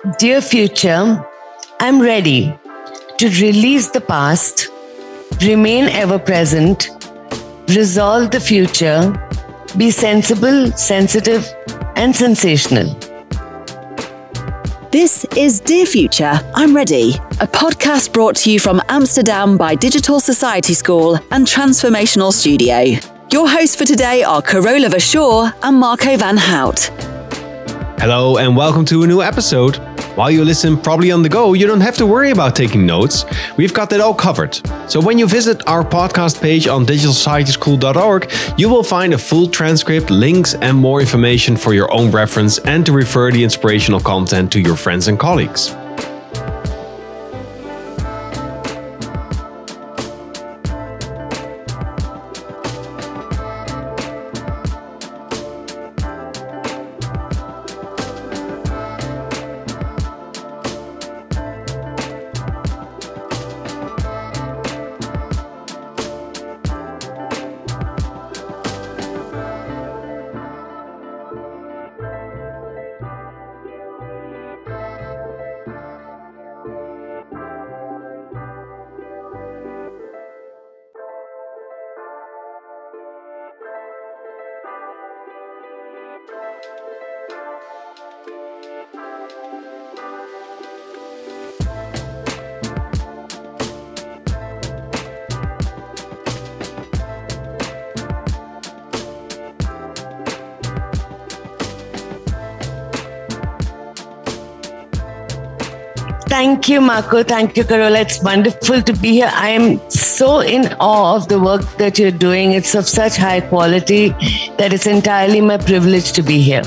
Dear future, I'm ready to release the past, remain ever present, resolve the future, be sensible, sensitive, and sensational. This is Dear Future, I'm Ready, a podcast brought to you from Amsterdam by Digital Society School and Transformational Studio. Your hosts for today are Carola Verschoor and Marco van Hout. Hello and welcome to a new episode. While you listen probably on the go, you don't have to worry about taking notes. We've got that all covered. So when you visit our podcast page on digitalsocietyschool.org, you will find a full transcript, links and more information for your own reference and to refer the inspirational content to your friends and colleagues. Thank you, Marco. Thank you, Carola. It's wonderful to be here. I am so in awe of the work that you're doing. It's of such high quality that it's entirely my privilege to be here.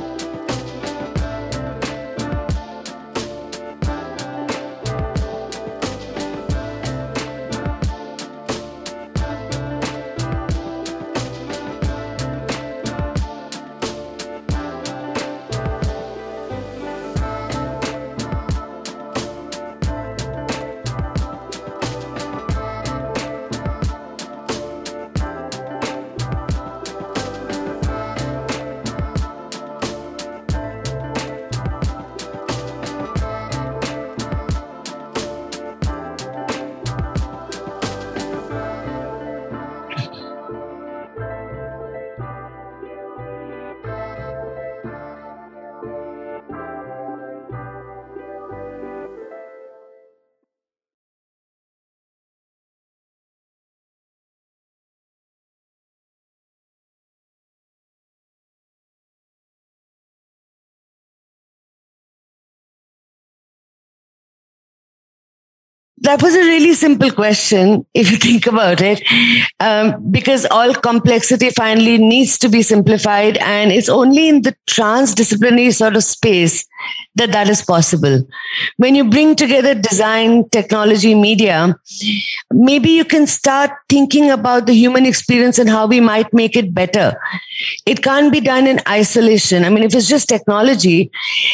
That was a really simple question, if you think about it, because all complexity finally needs to be simplified, and it's only in the transdisciplinary sort of space that is possible. When you bring together design, technology, media, maybe you can start thinking about the human experience and how we might make it better. It can't be done in isolation. I mean, if it's just technology,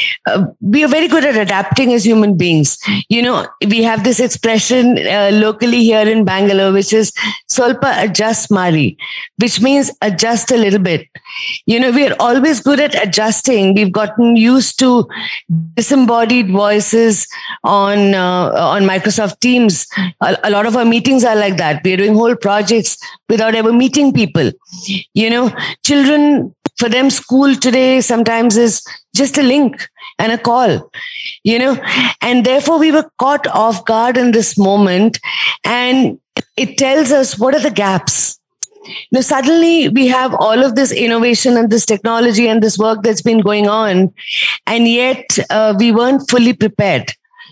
we are very good at adapting as human beings. You know, we have this expression locally here in Bangalore, which is Solpa adjust Mari, which means adjust a little bit. You know, we are always good at adjusting. We've gotten used to disembodied voices on Microsoft Teams. A lot of our meetings are like that. We're doing whole projects without ever meeting people. You know, children, for them, school today sometimes is just a link and a call, you know, and therefore we were caught off guard in this moment, and it tells us what are the gaps. Now, suddenly we have all of this innovation and this technology and this work that's been going on, and yet we weren't fully prepared.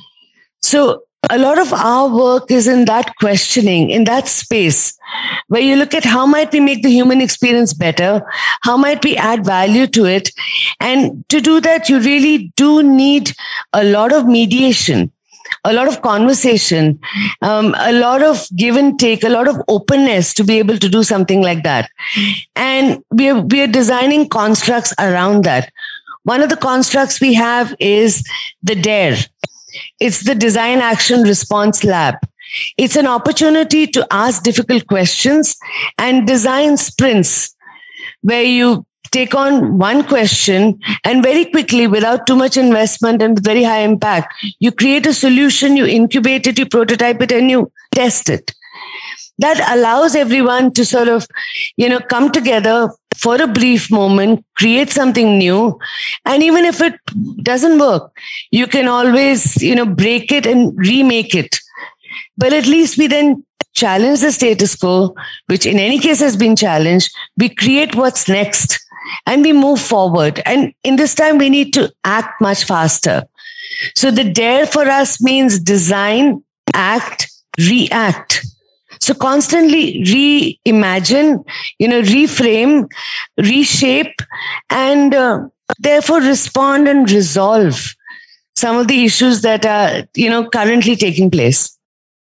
So a lot of our work is in that questioning, in that space where you look at how might we make the human experience better? How might we add value to it? And to do that, you really do need a lot of mediation, a lot of conversation, a lot of give and take, a lot of openness to be able to do something like that. And we are designing constructs around that. One of the constructs we have is the DARE. It's the Design Action Response Lab. It's an opportunity to ask difficult questions and design sprints where you take on one question and very quickly, without too much investment and very high impact, you create a solution, you incubate it, you prototype it, and you test it. That allows everyone to sort of, come together for a brief moment, create something new. And even if it doesn't work, you can always, break it and remake it. But at least we then challenge the status quo, which in any case has been challenged. We create what's next and we move forward. And in this time, we need to act much faster. So the dare for us means design, act, react. So constantly reimagine, reframe, reshape, and therefore respond and resolve some of the issues that are, currently taking place.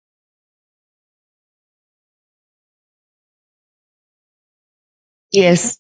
Yes.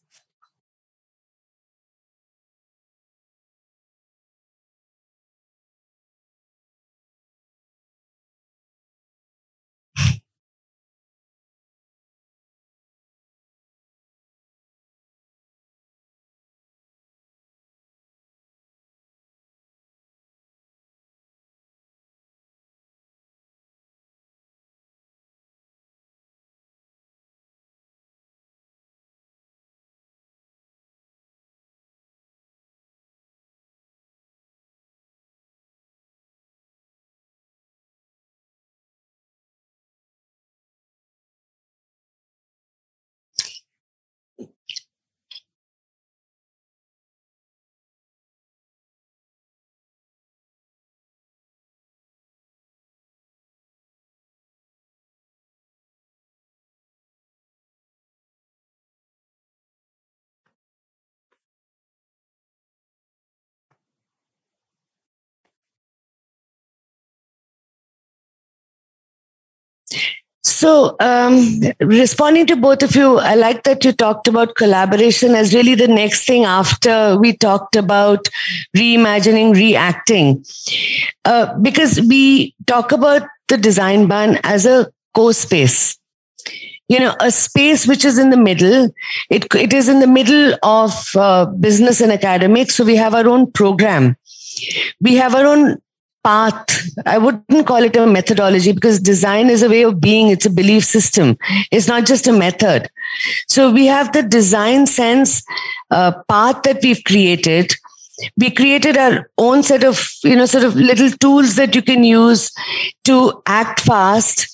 So, responding to both of you, I like that you talked about collaboration as really the next thing after we talked about reimagining, reacting. Because we talk about the design ban as a co-space, a space which is in the middle. It is in the middle of business and academics. So we have our own program. We have our own path. I wouldn't call it a methodology because design is a way of being. It's a belief system. It's not just a method. So we have the design sense path that we've created. We created our own set of, sort of little tools that you can use to act fast,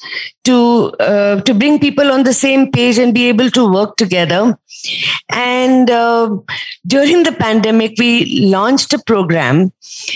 to bring people on the same page and be able to work together. And during the pandemic, we launched a program,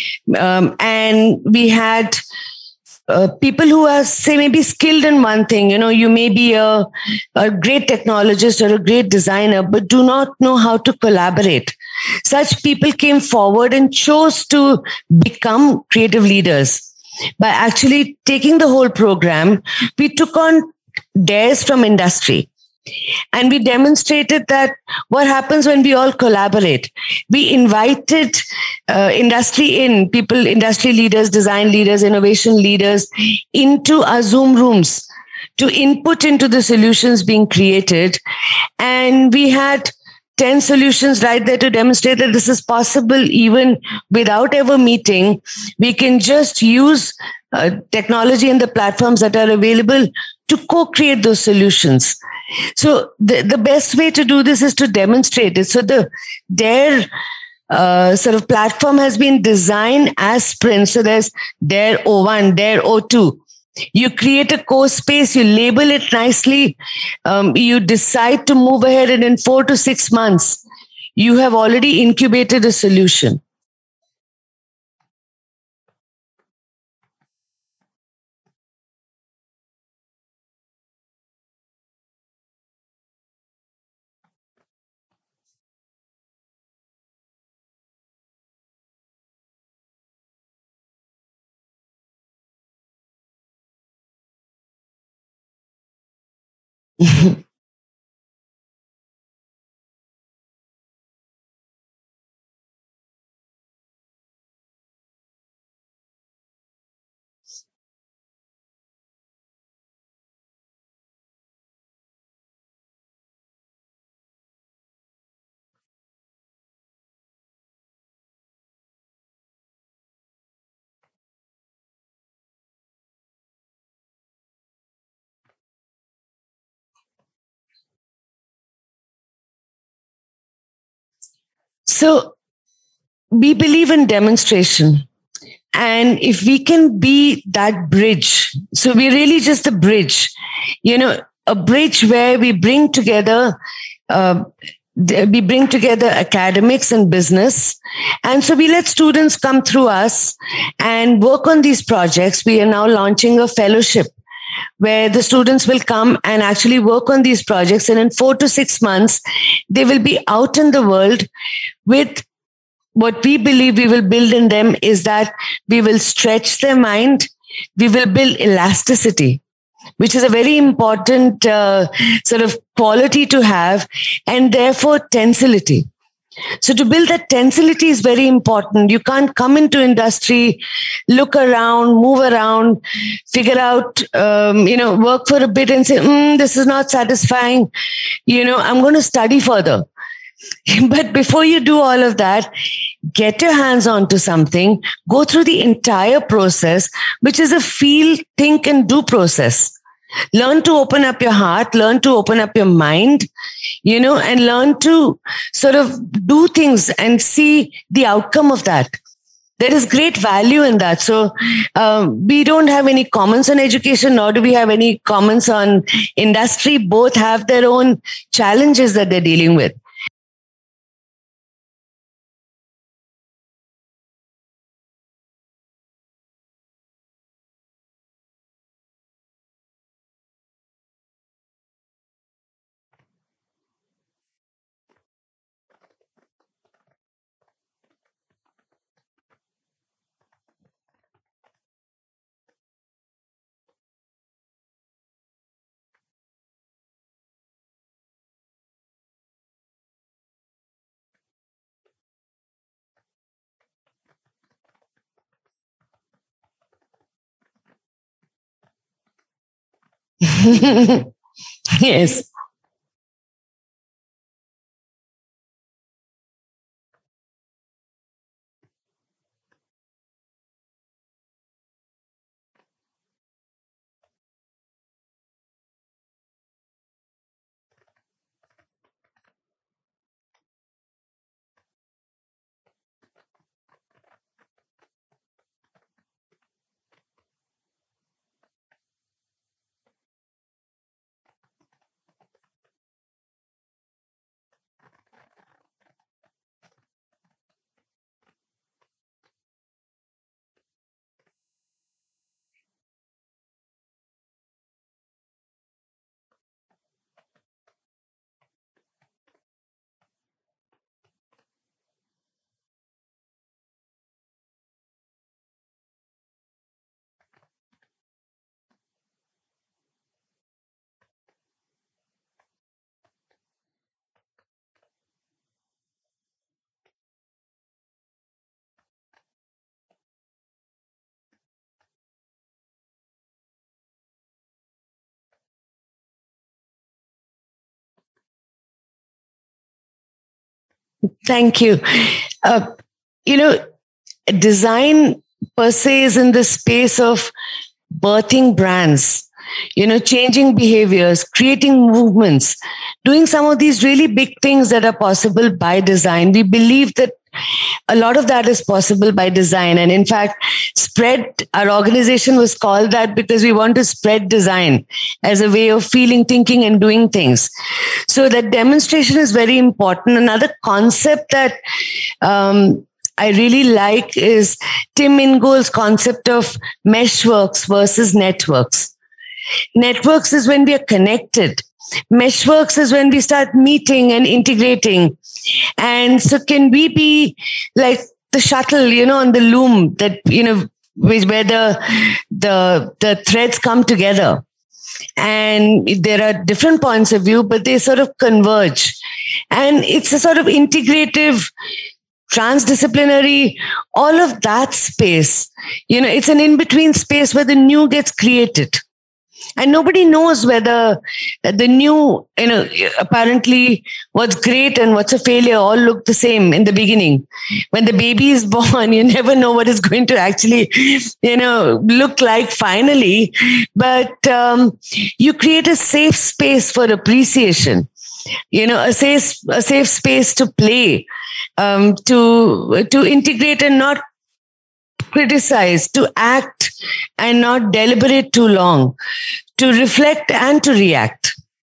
and we had people who are, say, maybe skilled in one thing. You may be a great technologist or a great designer, but do not know how to collaborate. Such people came forward and chose to become creative leaders. By actually taking the whole program, we took on dares from industry. And we demonstrated that what happens when we all collaborate. We invited industry leaders, design leaders, innovation leaders into our Zoom rooms to input into the solutions being created. And we had 10 solutions right there to demonstrate that this is possible even without ever meeting. We can just use technology and the platforms that are available to co-create those solutions. So the best way to do this is to demonstrate it. So their sort of platform has been designed as sprints. So there's Dare O1, Dare O2. You create a core space, you label it nicely, you decide to move ahead, and in 4 to 6 months, you have already incubated a solution. So we believe in demonstration. And if we can be that bridge, so we're really just a bridge, a bridge where we bring together academics and business. And so we let students come through us and work on these projects. We are now launching a fellowship where the students will come and actually work on these projects. And in 4 to 6 months, they will be out in the world with what we believe we will build in them is that we will stretch their mind. We will build elasticity, which is a very important sort of quality to have, and therefore tensility. So to build that tensility is very important. You can't come into industry, look around, move around, figure out, work for a bit and say, this is not satisfying. I'm going to study further. But before you do all of that, get your hands onto something, go through the entire process, which is a feel, think, and do process. Learn to open up your heart, learn to open up your mind, and learn to sort of do things and see the outcome of that. There is great value in that. So we don't have any comments on education, nor do we have any comments on industry. Both have their own challenges that they're dealing with. Yes. Thank you. Uh, Design per se is in the space of birthing brands, changing behaviors, creating movements, doing some of these really big things that are possible by design. We believe that a lot of that is possible by design. And in fact, our organization was called that because we want to spread design as a way of feeling, thinking, and doing things. So that demonstration is very important. Another concept that I really like is Tim Ingold's concept of meshworks versus networks. Networks is when we are connected. Meshworks is when we start meeting and integrating. And so can we be like the shuttle, on the loom that, where the threads come together. And there are different points of view, but they sort of converge. And it's a sort of integrative, transdisciplinary, all of that space. It's an in-between space where the new gets created. And nobody knows whether the new, apparently what's great and what's a failure all look the same in the beginning. When the baby is born, you never know what it's going to actually, look like finally. But you create a safe space for appreciation. a safe space to play, to integrate and not criticize, to act and not deliberate too long, to reflect and to react.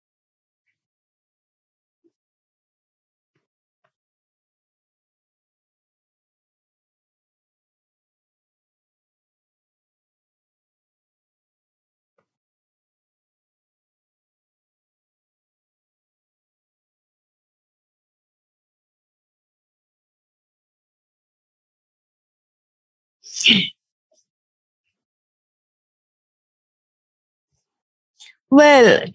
Well,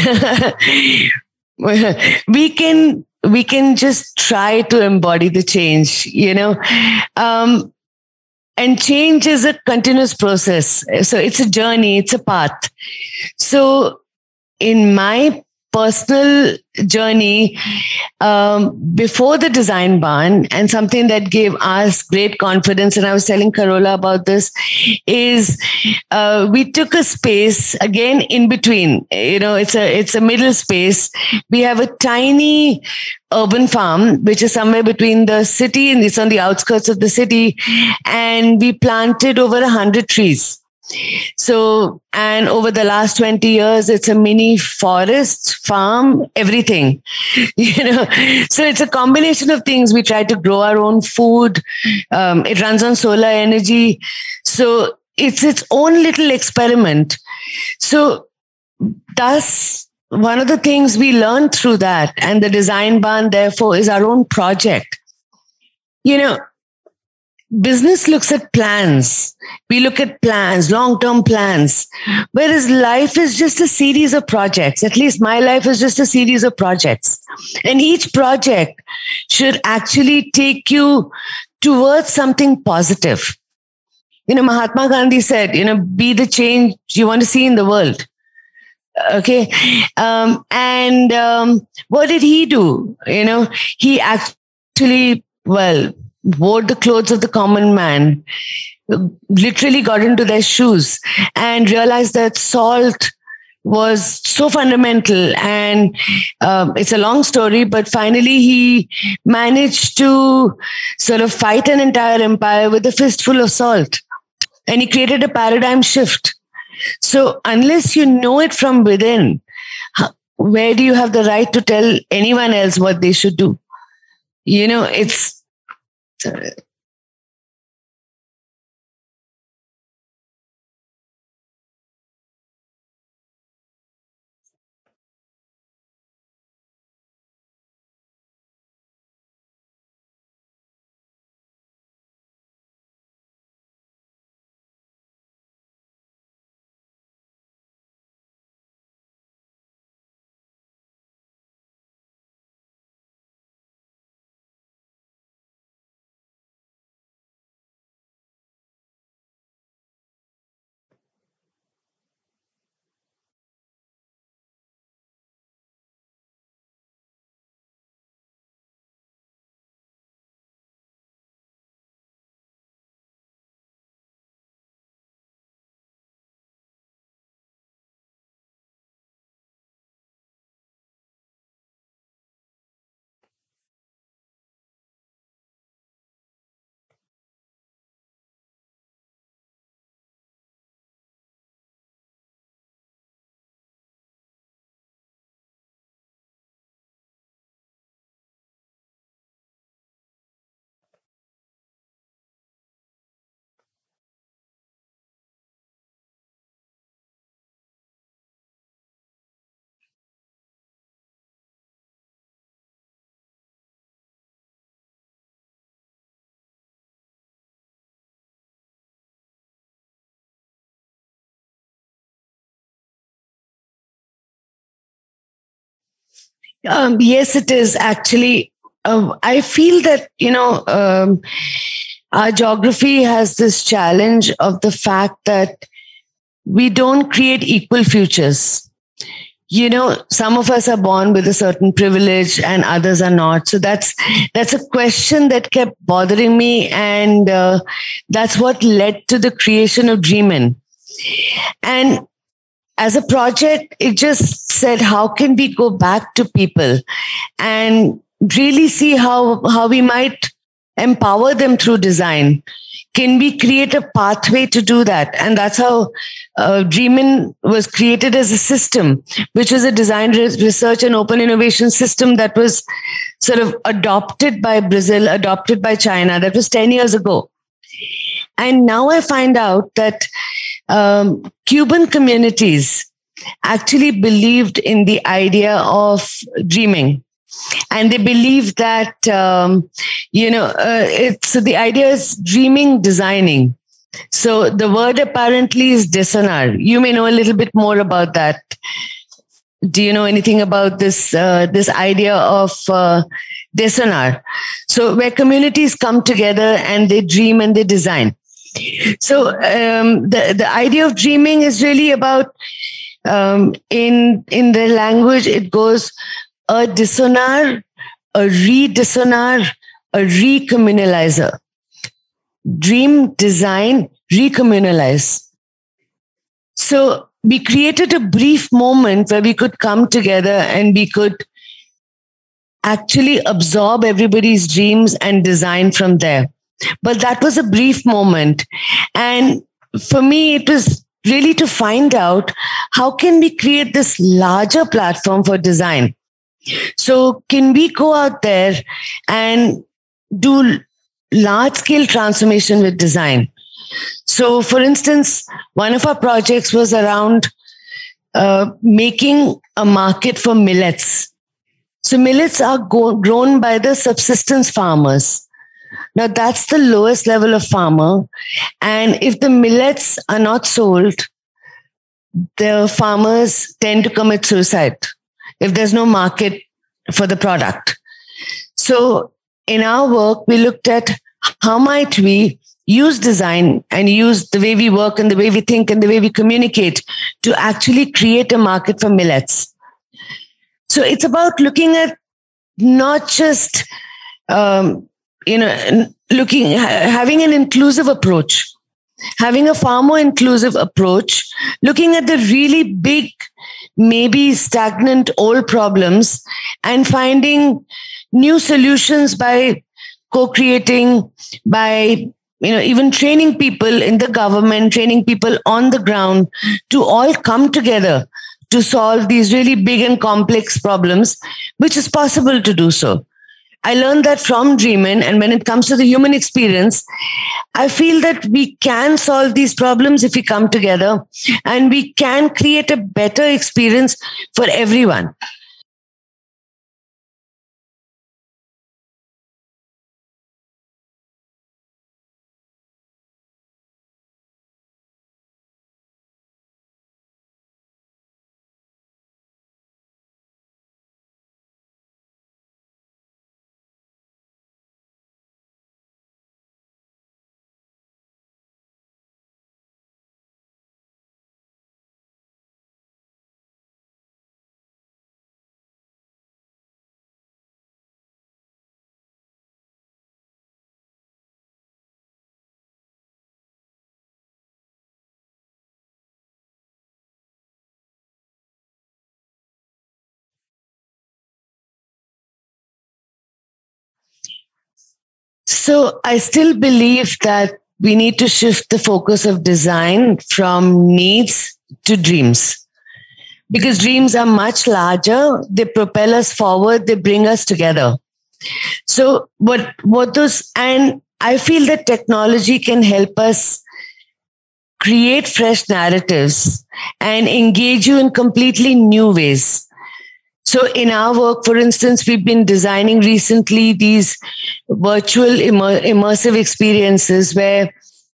we can just try to embody the change, um, and change is a continuous process. So it's a journey, it's a path. So in my personal journey, before the design barn, and something that gave us great confidence, and I was telling Carola about this, is we took a space again in between. It's a middle space. We have a tiny urban farm, which is somewhere between the city, and it's on the outskirts of the city, and we planted over 100 trees. So, and over the last 20 years, it's a mini forest, farm, everything, So it's a combination of things. We try to grow our own food. It runs on solar energy. So it's its own little experiment. So thus, one of the things we learned through that, and the design barn, therefore, is our own project. Business looks at plans. We look at plans, long-term plans, whereas life is just a series of projects. At least my life is just a series of projects. And each project should actually take you towards something positive. Mahatma Gandhi said, be the change you want to see in the world. Okay. What did he do? He actually, wore the clothes of the common man, literally got into their shoes and realized that salt was so fundamental. And it's a long story, but finally he managed to sort of fight an entire empire with a fistful of salt. And he created a paradigm shift. So unless you know it from within, where do you have the right to tell anyone else what they should do? It's yes, it is actually. I feel that, our geography has this challenge of the fact that we don't create equal futures. Some of us are born with a certain privilege and others are not. So that's a question that kept bothering me. And that's what led to the creation of Dreamin'. And as a project, it just said, how can we go back to people and really see how we might empower them through design? Can we create a pathway to do that? And that's how Dreamin was created as a system, which was a design research and open innovation system that was sort of adopted by Brazil, adopted by China. That was 10 years ago. And now I find out that Cuban communities actually believed in the idea of dreaming. And they believe that, so the idea is dreaming, designing. So the word apparently is desonar. You may know a little bit more about that. Do you know anything about this idea of desonar? So where communities come together and they dream and they design. So the idea of dreaming is really about, in the language, it goes a dissonar, a re-dissonar, a recommunalizer. Dream, design, recommunalize. So we created a brief moment where we could come together and we could actually absorb everybody's dreams and design from there. But that was a brief moment. And for me, it was really to find out how can we create this larger platform for design. So can we go out there and do large-scale transformation with design? So, for instance, one of our projects was around making a market for millets. So millets are grown by the subsistence farmers. Now, that's the lowest level of farmer. And if the millets are not sold, the farmers tend to commit suicide if there's no market for the product. So in our work, we looked at how might we use design and use the way we work and the way we think and the way we communicate to actually create a market for millets. So it's about looking at not just, having an inclusive approach, having a far more inclusive approach, looking at the really big, maybe stagnant old problems and finding new solutions by co-creating, by even training people in the government, training people on the ground to all come together to solve these really big and complex problems, which is possible to do so. I learned that from Dreamin, and when it comes to the human experience, I feel that we can solve these problems if we come together, and we can create a better experience for everyone. So I still believe that we need to shift the focus of design from needs to dreams, because dreams are much larger. They propel us forward. They bring us together. So and I feel that technology can help us create fresh narratives and engage you in completely new ways. So in our work, for instance, we've been designing recently these virtual immersive experiences where,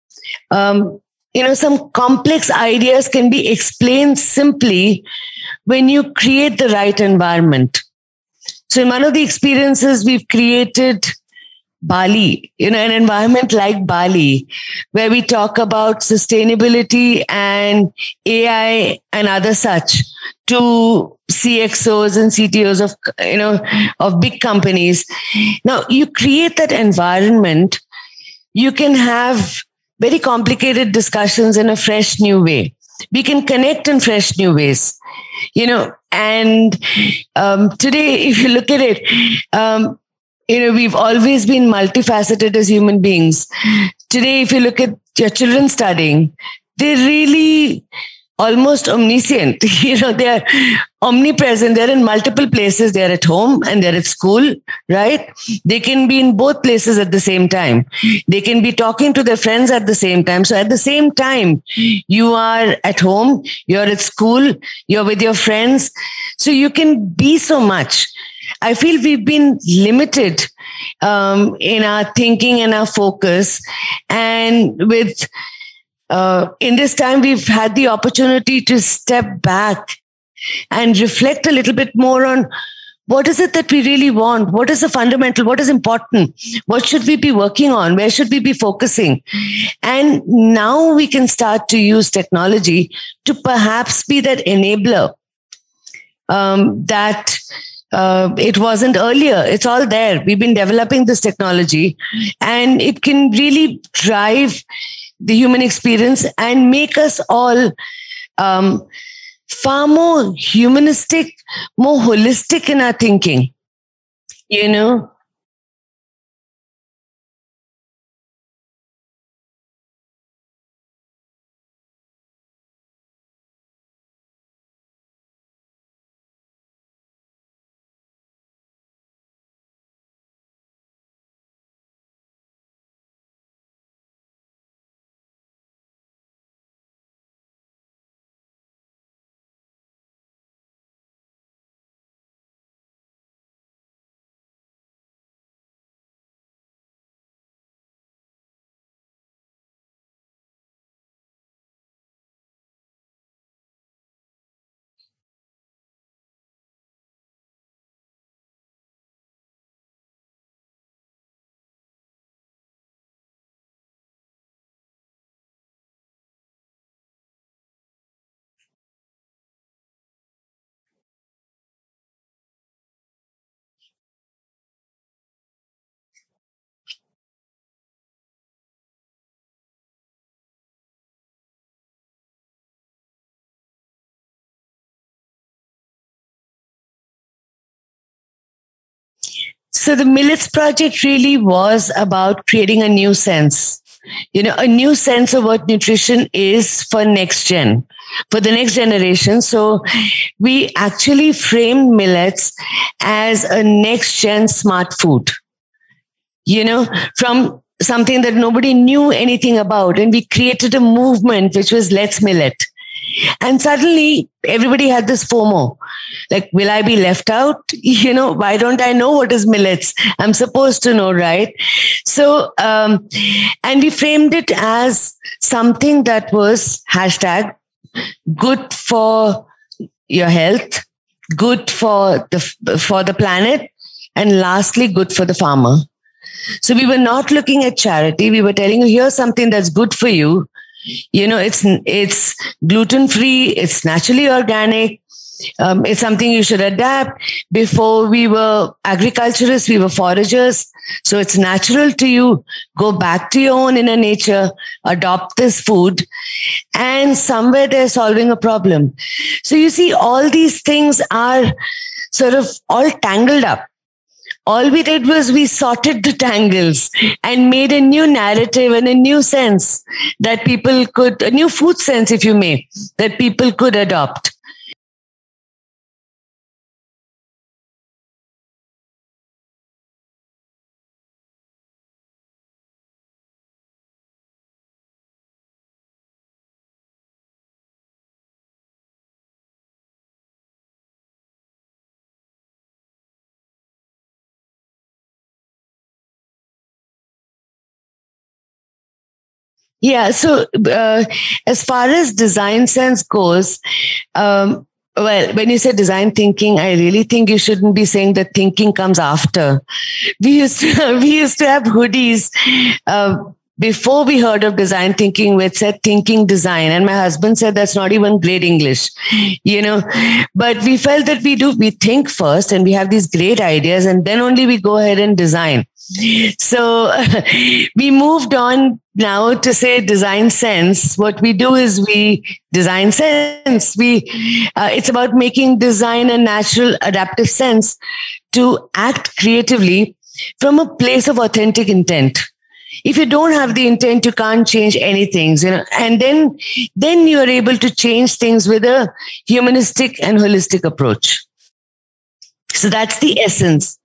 some complex ideas can be explained simply when you create the right environment. So in one of the experiences, we've created Bali, an environment like Bali, where we talk about sustainability and AI and other such to CXOs and CTOs of big companies. Now, you create that environment, you can have very complicated discussions in a fresh new way. we can connect in fresh new ways, and today, if you look at it, we've always been multifaceted as human beings. Today, if you look at your children studying, they're really almost omniscient. They're omnipresent. They're in multiple places. They're at home and they're at school, right? They can be in both places at the same time. They can be talking to their friends at the same time. So at the same time, you are at home, you're at school, you're with your friends. So you can be so much. I feel we've been limited in our thinking and our focus. And in this time, we've had the opportunity to step back and reflect a little bit more on what is it that we really want? What is the fundamental? What is important? What should we be working on? Where should we be focusing? And now we can start to use technology to perhaps be that enabler that it wasn't earlier. It's all there. We've been developing this technology and it can really drive the human experience and make us all far more humanistic, more holistic in our thinking, So the Millets Project really was about creating a new sense, a new sense of what nutrition is for next gen, for the next generation. So we actually framed millets as a next gen smart food, from something that nobody knew anything about. And we created a movement which was Let's Millet. And suddenly everybody had this FOMO. Like, will I be left out? Why don't I know what is millets? I'm supposed to know, right? So, and we framed it as something that was hashtag good for your health, good for the planet, and lastly, good for the farmer. So we were not looking at charity. We were telling you, here's something that's good for you. It's gluten-free, it's naturally organic, it's something you should adapt. Before we were agriculturists, we were foragers. So it's natural to you. Go back to your own inner nature, adopt this food, and somewhere they're solving a problem. So you see, all these things are sort of all tangled up. All we did was we sorted the tangles and made a new narrative and a new sense that people could, a new food sense, if you may, that people could adopt. Yeah. So as far as design sense goes, well, when you say design thinking, I really think you shouldn't be saying that thinking comes after. We used to have hoodies before we heard of design thinking, we said thinking design. And my husband said that's not even great English, but we felt that we think first and we have these great ideas and then only we go ahead and design. So we moved on now to say design sense. What we do is we design sense. It's about making design a natural adaptive sense to act creatively from a place of authentic intent. If you don't have the intent, you can't change anything, and then you are able to change things with a humanistic and holistic approach. So that's the essence.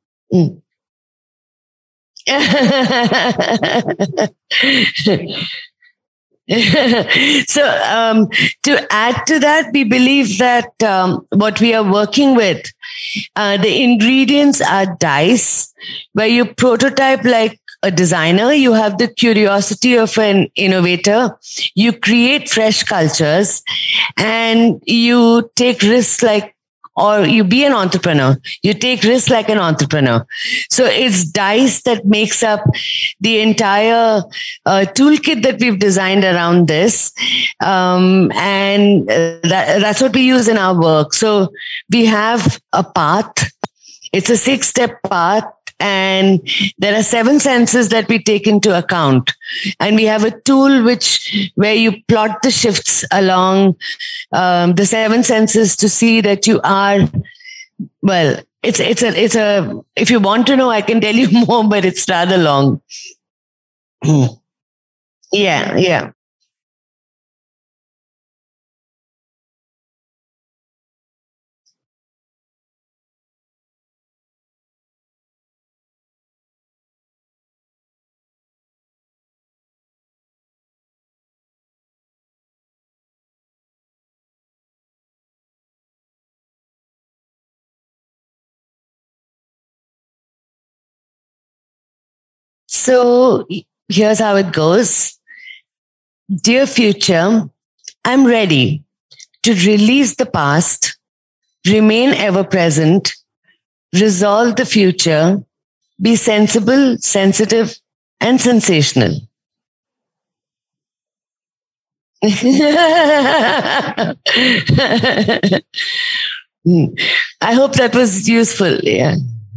So to add to that, we believe that what we are working with, the ingredients are dice, where you prototype like a designer, you have the curiosity of an innovator, you create fresh cultures, and you take risks or you be an entrepreneur. You take risks like an entrepreneur. So it's dice that makes up the entire toolkit that we've designed around this. And that's what we use in our work. So we have a path. It's a 6-step path. And there are 7 senses that we take into account. And we have a tool where you plot the shifts along the 7 senses to see that you are, well, it's a, if you want to know, I can tell you more, but it's rather long. Yeah. So here's how it goes. Dear future, I'm ready to release the past, remain ever present, resolve the future, be sensible, sensitive, and sensational. I hope that was useful. Yeah.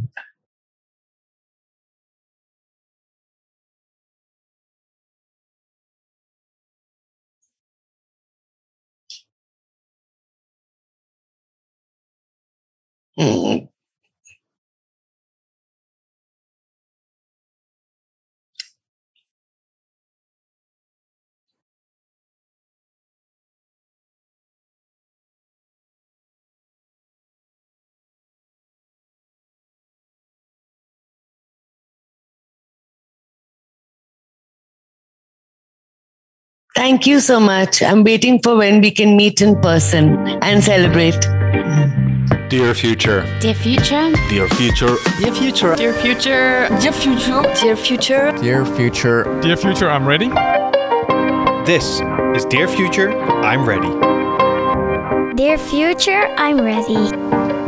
Thank you so much. I'm waiting for when we can meet in person and celebrate. Dear future. Dear future. Dear future. Dear future. Dear future. Dear future. Dear future. Dear future. Dear future, I'm ready. This is Dear Future, I'm Ready. Dear future, I'm ready.